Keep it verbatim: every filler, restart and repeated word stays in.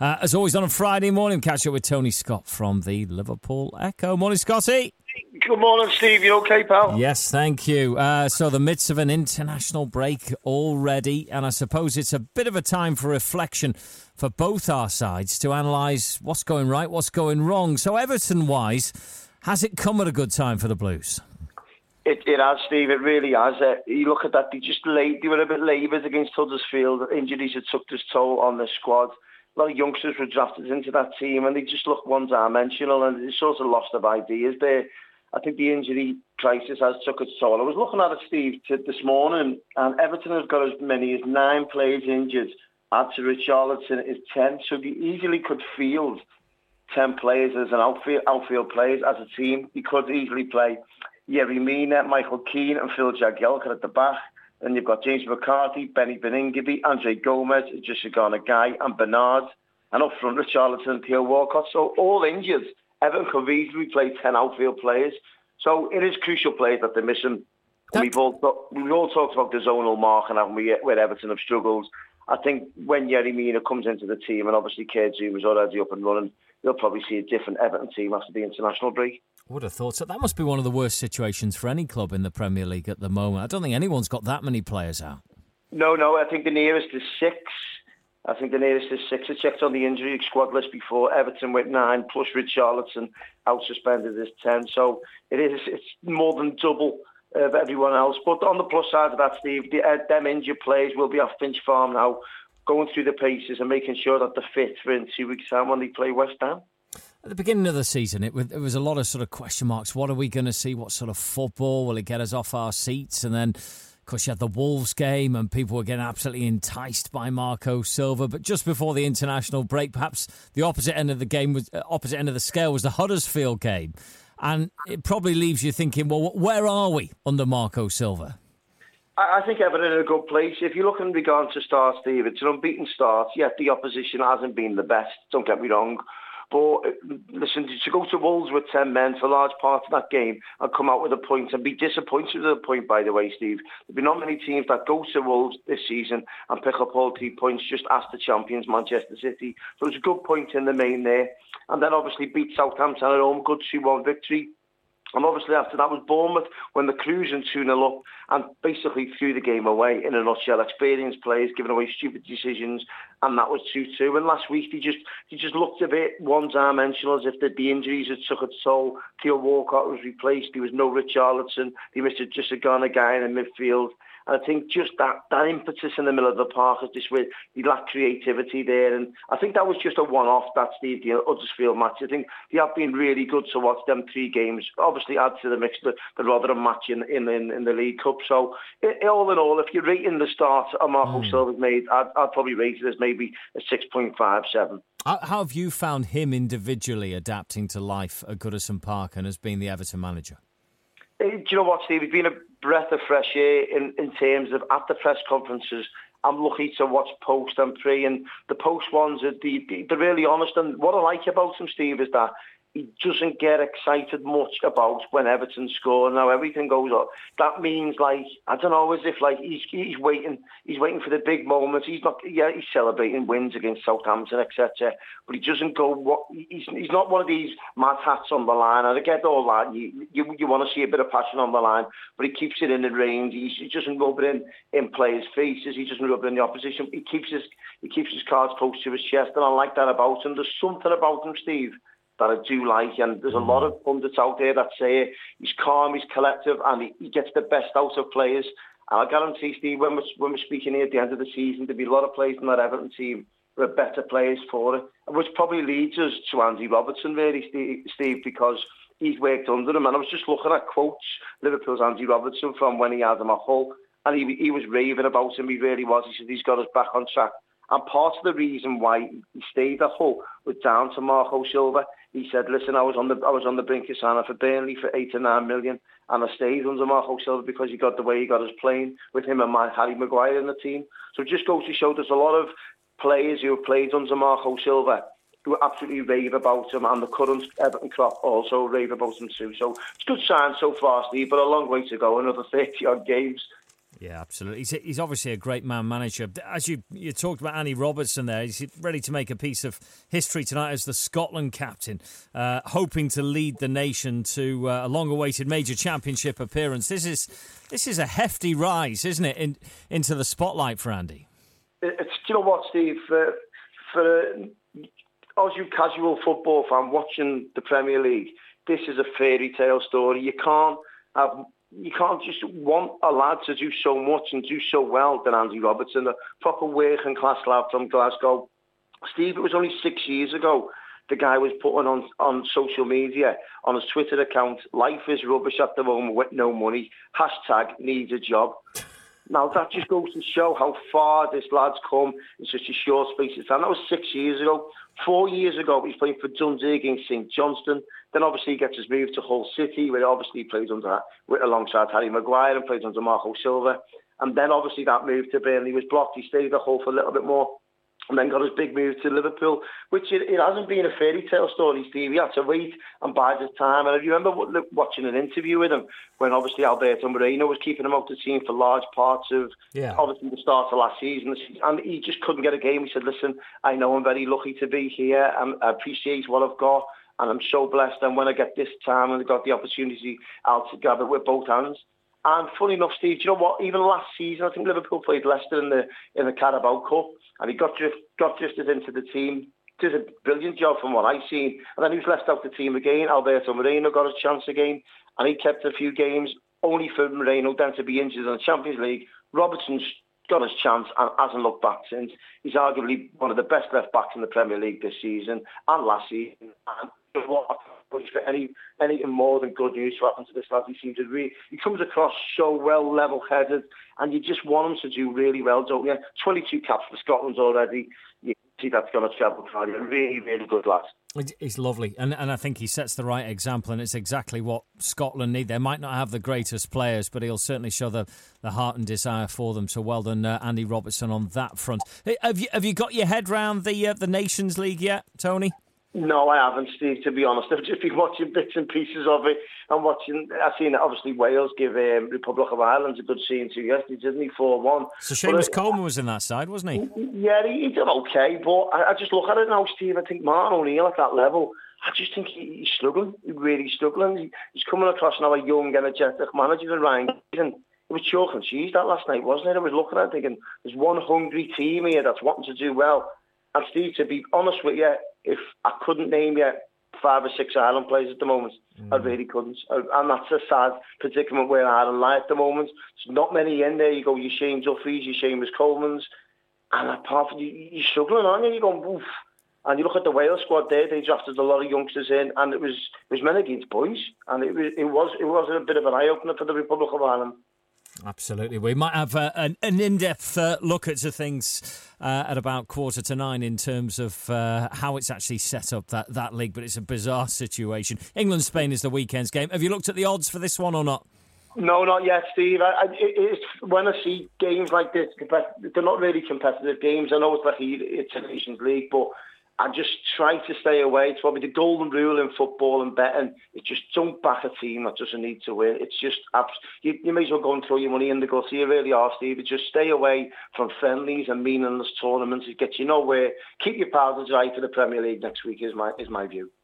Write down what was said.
Uh, as always on a Friday morning, catch up with Tony Scott from the Liverpool Echo. Morning, Scotty. Good morning, Steve. You okay, pal? Yes, thank you. Uh, so the midst of an international break already, and I suppose it's a bit of a time for reflection for both our sides to analyse what's going right, what's going wrong. So Everton-wise, has it come at a good time for the Blues? It, it has, Steve. It really has. Uh, you look at that, they just late, they were a bit laboured against Huddersfield. Injuries had took this toll on the squad. A lot of youngsters were drafted into that team and they just look one-dimensional and they sort of lost their ideas there. I think the injury crisis has took its toll. I was looking at it, Steve, to, this morning, and Everton has got as many as nine players injured. Add to Richarlison is ten, so they easily could field ten players as an outfield, outfield players as a team. They could easily play Yerry Mina, Michael Keane and Phil Jagielka at the back. Then you've got James McCarthy, Benny Beningebe, Andre Gomez, Jessica Guy and Bernard. And up front, Richarlison and Theo Walcott. So all injured. Everton could easily play ten outfield players. So it is crucial players that they're missing. That... We've all we've all talked about the zonal marking, haven't we, where Everton have struggled. I think when Yerry Mina comes into the team, and obviously K G was already up and running, you'll probably see a different Everton team after the international break. I would have thought so. That must be one of the worst situations for any club in the Premier League at the moment. I don't think anyone's got that many players out. No, no, I think the nearest is six. I think the nearest is six. I checked on the injury squad list before. Everton went nine, plus Richarlison out suspended is ten. So it is, it's more than double of everyone else. But on the plus side of that, Steve, the, uh, them injured players will be off Finch Farm now, going through the paces and making sure that they're fit for in two weeks' time when they play West Ham. At the beginning of the season, it was, it was a lot of sort of question marks. What are we going to see? What sort of football? Will it get us off our seats? And then, of course, you had the Wolves game and people were getting absolutely enticed by Marco Silva. But just before the international break, perhaps the opposite end of the game was uh, opposite end of the scale was the Huddersfield game. And it probably leaves you thinking, well, where are we under Marco Silva? I think Everton are in a good place. If you look in regard to start, Steve, it's an unbeaten start. Yet the opposition hasn't been the best, don't get me wrong. But listen, to go to Wolves with ten men for a large part of that game and come out with a point and be disappointed with a point, by the way, Steve. There'll be not many teams that go to Wolves this season and pick up all three points just as the champions, Manchester City. So it's a good point in the main there. And then obviously beat Southampton at home, good two one victory. And obviously after that was Bournemouth when the cruising two nil up and basically threw the game away in a nutshell. Experienced players giving away stupid decisions, and that was two two. And last week they just they just looked a bit one-dimensional, as if the, the injuries had took its toll. Theo Walcott was replaced. There was no Richarlison. They missed just a Ghana guy in the midfield. And I think just that, that impetus in the middle of the park is just where they lack creativity there. And I think that was just a one-off, that Steve, the Huddersfield match. I think they have been really good to watch them three games. Obviously add to the mix the, the Rotherham match in, in, in, in the League Cup. So it, all in all, if you're rating the start Marco mm. Silva's made, I'd, I'd probably rate it as maybe a six point five seven. How have you found him individually adapting to life at Goodison Park and as being the Everton manager? Do you know what, Steve? It's been a breath of fresh air in, in terms of at the press conferences. I'm lucky to watch post and pre, and the post ones are the, the, they're really honest. And what I like about him, Steve, is that he doesn't get excited much about when Everton score. Now everything goes up. That means, like, I don't know, as if like he's he's waiting, he's waiting for the big moments. He's not, yeah, he's celebrating wins against Southampton, et cetera. But he doesn't go. What he's he's not one of these mad hats on the line. And I get all that. You you, you want to see a bit of passion on the line, but he keeps it in the range. He's, he doesn't rub it in in players' faces. He doesn't rub it in the opposition. He keeps his he keeps his cards close to his chest, and I like that about him. There's something about him, Steve, that I do like, and there's a lot of pundits out there that say he's calm, he's collective, and he, he gets the best out of players. And I guarantee, Steve, when we're, when we're speaking here at the end of the season, there'll be a lot of players in that Everton team who are better players for it, which probably leads us to Andy Robertson, really, Steve, Steve because he's worked under him. And I was just looking at quotes, Liverpool's Andy Robertson, from when he had him at Hull, and he, he was raving about him, he really was. He said he's got us back on track. And part of the reason why he stayed at Hull was down to Marco Silva. He said, listen, I was on the I was on the brink of signing for Burnley for eight or nine million, and I stayed under Marco Silva because he got the way he got us playing with him and my Harry Maguire in the team. So it just goes to show there's a lot of players who have played under Marco Silva who absolutely rave about him, and the current Everton crop also rave about him too. So it's a good sign so far, Steve, but a long way to go, another thirty-odd games. Yeah, absolutely. He's, he's obviously a great man manager. As you you talked about Andy Robertson there, he's ready to make a piece of history tonight as the Scotland captain, uh, hoping to lead the nation to uh, a long-awaited major championship appearance. This is this is a hefty rise, isn't it, in, into the spotlight for Andy? It's, you know what, Steve, for, for as you casual football fan watching the Premier League, this is a fairy tale story. You can't have... You can't just want a lad to do so much and do so well than Andy Robertson, a proper working class lad from Glasgow. Steve, it was only six years ago the guy was putting on, on social media, on his Twitter account, life is rubbish at the moment with no money, hashtag needs a job. Now that just goes to show how far this lad's come in such a short space of time. That was six years ago. Four years ago, he was playing for Dundee against St Johnstone. Then obviously he gets his move to Hull City, where obviously he played under with, alongside Harry Maguire and played under Marco Silva. And then obviously that move to Burnley was blocked. He stayed at Hull for a little bit more. And then got his big move to Liverpool, which it, it hasn't been a fairy tale story, Steve. He had to wait and bide his time. And I remember watching an interview with him when obviously Alberto Moreno was keeping him out the team for large parts of yeah. obviously the start of last season. And he just couldn't get a game. He said, listen, I know I'm very lucky to be here and I appreciate what I've got. And I'm so blessed. And when I get this time and I got the opportunity, I'll grab it with both hands. And funny enough, Steve, do you know what? Even last season, I think Liverpool played Leicester in the in the Carabao Cup, and he got drift, got drifted into the team. Did a brilliant job from what I've seen. And then he was left out the team again. Alberto Moreno got a chance again, and he kept a few games, only for Moreno then to be injured in the Champions League. Robertson's got his chance and hasn't looked back since. He's arguably one of the best left backs in the Premier League this season and last season. And what for any anything more than good news to happen to this lad. He seems to really, he comes across so well, level-headed, and you just want him to do really well, don't you? twenty-two caps for Scotland already. You see that's going to travel far. Really, really good lad. He's lovely, and and I think he sets the right example, and it's exactly what Scotland need. They might not have the greatest players, but he'll certainly show the, the heart and desire for them. So well done, uh, Andy Robertson, on that front. Hey, have you have you got your head round the uh, the Nations League yet, Tony? No, I haven't, Steve, to be honest. I've just been watching bits and pieces of it. I'm watching, I've seen, obviously, Wales give um, Republic of Ireland a good scene to yesterday, didn't he, four one. So Seamus uh, Coleman was in that side, wasn't he? Yeah, he, he did okay, but I, I just look at it now, Steve, I think Martin O'Neill at that level, I just think he, he's struggling, he's really struggling. He, he's coming across now a young, energetic manager than Ryan Gleeson. It was chalk and cheese that last night, wasn't it? I was looking at it thinking, there's one hungry team here that's wanting to do well. And Steve, to be honest with you, if I couldn't name you five or six Ireland players at the moment, mm. I really couldn't. And that's a sad predicament where Ireland lie at the moment. There's not many in there. You go, your Shane Duffys, your Seamus Coleman's, and apart from you, you're struggling, aren't you? You're going, oof. And you look at the Wales squad there; they drafted a lot of youngsters in, and it was it was men against boys, and it was it was it was a bit of an eye opener for the Republic of Ireland. Absolutely. We might have uh, an, an in-depth uh, look at things uh, at about quarter to nine in terms of uh, how it's actually set up, that, that league, but it's a bizarre situation. England-Spain is the weekend's game. Have you looked at the odds for this one or not? No, not yet, Steve. I, I, it's, when I see games like this, they're not really competitive games. I know it's like a, it's a Nations League, but I just try to stay away. It's probably the golden rule in football and betting. It's just don't back a team that doesn't need to win. It's just, you, you may as well go and throw your money in the gutter. You really are, Steve. It's just stay away from friendlies and meaningless tournaments. It gets you nowhere. Keep your powder dry for the Premier League next week is my is my view.